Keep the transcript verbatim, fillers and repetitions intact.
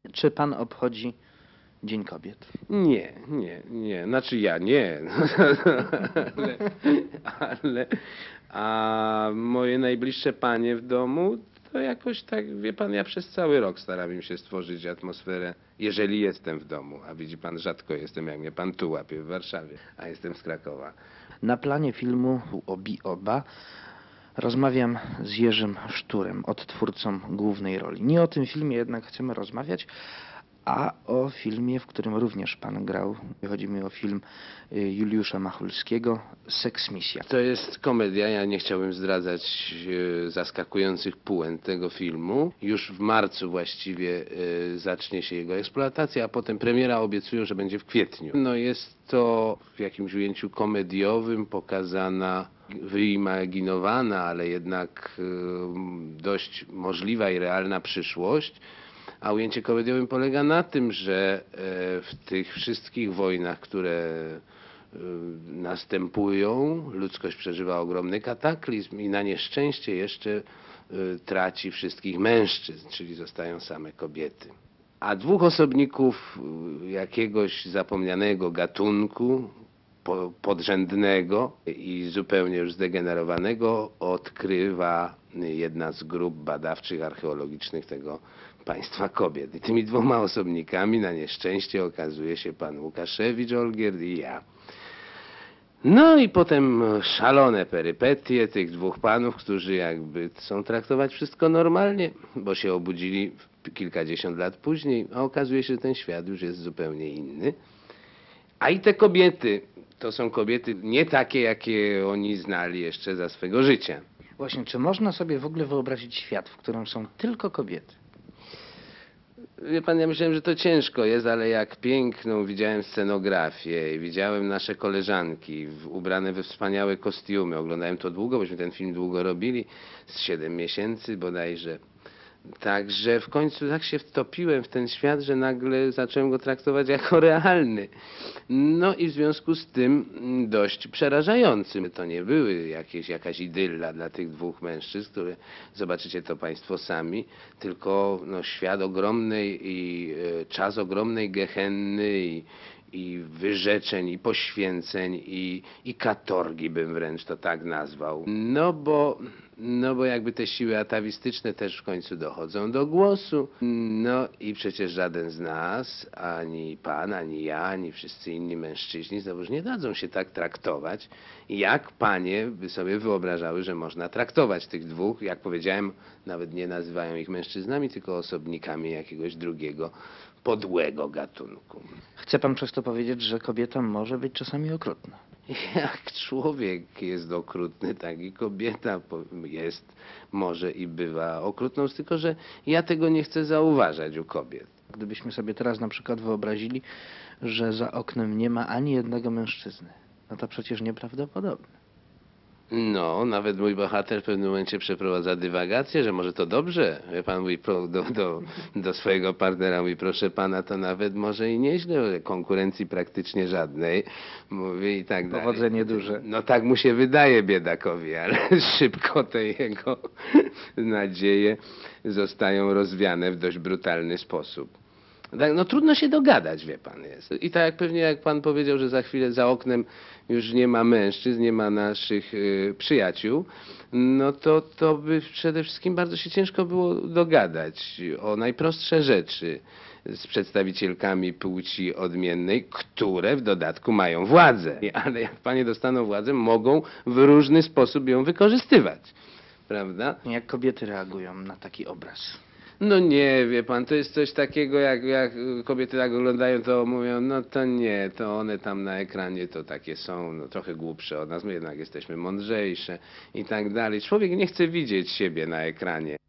Czy pan obchodzi Dzień Kobiet? Nie, nie, nie. Znaczy ja nie. ale, ale a moje najbliższe panie w domu to jakoś tak, wie pan, ja przez cały rok staram się stworzyć atmosferę, jeżeli jestem w domu, a widzi pan, rzadko jestem, jak mnie pan tu łapie w Warszawie, a jestem z Krakowa. Na planie filmu Obi Oba rozmawiam z Jerzym Szturem, odtwórcą głównej roli. Nie o tym filmie jednak chcemy rozmawiać, a o filmie, w którym również pan grał. Chodzi mi o film Juliusza Machulskiego, Seksmisja. To jest komedia, ja nie chciałbym zdradzać e, zaskakujących puent tego filmu. Już w marcu właściwie e, zacznie się jego eksploatacja, a potem premiera obiecują, że będzie w kwietniu. No jest to w jakimś ujęciu komediowym pokazana, wyimaginowana, ale jednak e, dość możliwa i realna przyszłość. A ujęcie komediowym polega na tym, że e, w tych wszystkich wojnach, które następują, ludzkość przeżywa ogromny kataklizm i na nieszczęście jeszcze y, traci wszystkich mężczyzn, czyli zostają same kobiety. A dwóch osobników y, jakiegoś zapomnianego gatunku, po, podrzędnego i zupełnie już zdegenerowanego odkrywa jedna z grup badawczych, archeologicznych tego państwa kobiet. I tymi dwoma osobnikami na nieszczęście okazuje się pan Łukaszewicz Olgierd i ja. No i potem szalone perypetie tych dwóch panów, którzy jakby chcą traktować wszystko normalnie, bo się obudzili kilkadziesiąt lat później, a okazuje się, że ten świat już jest zupełnie inny. A i te kobiety, to są kobiety nie takie, jakie oni znali jeszcze za swego życia. Właśnie, czy można sobie w ogóle wyobrazić świat, w którym są tylko kobiety? Wie pan, ja myślałem, że to ciężko jest, ale jak piękną widziałem scenografię i widziałem nasze koleżanki w, ubrane we wspaniałe kostiumy. Oglądałem to długo, bośmy ten film długo robili, z siedem miesięcy bodajże. Także w końcu tak się wtopiłem w ten świat, że nagle zacząłem go traktować jako realny. No i w związku z tym dość przerażającym. To nie były jakieś, jakaś idylla dla tych dwóch mężczyzn, które zobaczycie to państwo sami, tylko no, świat ogromnej i e, czas ogromnej gehenny i, i wyrzeczeń, i poświęceń, i, i katorgi bym wręcz to tak nazwał. No bo, no bo jakby te siły atawistyczne też w końcu dochodzą do głosu. No i przecież żaden z nas, ani pan, ani ja, ani wszyscy inni mężczyźni znowuż nie dadzą się tak traktować, jak panie by sobie wyobrażały, że można traktować tych dwóch. Jak powiedziałem, nawet nie nazywają ich mężczyznami, tylko osobnikami jakiegoś drugiego, podłego gatunku. Chce pan przez to powiedzieć, że kobieta może być czasami okrutna? Jak człowiek jest okrutny, tak i kobieta jest, może i bywa okrutną, tylko że ja tego nie chcę zauważać u kobiet. Gdybyśmy sobie teraz na przykład wyobrazili, że za oknem nie ma ani jednego mężczyzny, no to przecież nieprawdopodobne. No, nawet mój bohater w pewnym momencie przeprowadza dywagację, że może to dobrze. Wie pan, mówi pro, do, do, do swojego partnera mówi, proszę pana, to nawet może i nieźle, konkurencji praktycznie żadnej, mówi i tak dalej. Powodzenie duże. No tak mu się wydaje, biedakowi, ale szybko te jego nadzieje zostają rozwiane w dość brutalny sposób. No trudno się dogadać, wie pan, jest. I tak jak pewnie jak pan powiedział, że za chwilę za oknem już nie ma mężczyzn, nie ma naszych y, przyjaciół, no to, to by przede wszystkim bardzo się ciężko było dogadać o najprostsze rzeczy z przedstawicielkami płci odmiennej, które w dodatku mają władzę. Ale jak panie dostaną władzę, mogą w różny sposób ją wykorzystywać, prawda? Jak kobiety reagują na taki obraz? No nie, wie pan, to jest coś takiego, jak, jak kobiety tak oglądają, to mówią, no to nie, to one tam na ekranie to takie są, no trochę głupsze od nas, my jednak jesteśmy mądrzejsze i tak dalej. Człowiek nie chce widzieć siebie na ekranie.